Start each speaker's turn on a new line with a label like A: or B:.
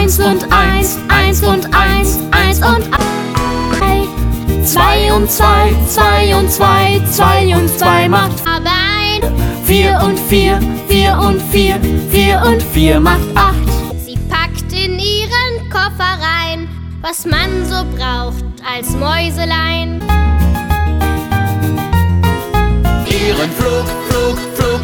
A: Eins und eins, eins und eins, eins und eins. Zwei und zwei, zwei und zwei, zwei und zwei macht
B: aber ein.
A: vier und vier, vier und vier, vier und vier macht acht.
B: Sie packt in ihren Koffer rein, was man so braucht als Mäuselein.
A: Ihren Flug, Flug, Flug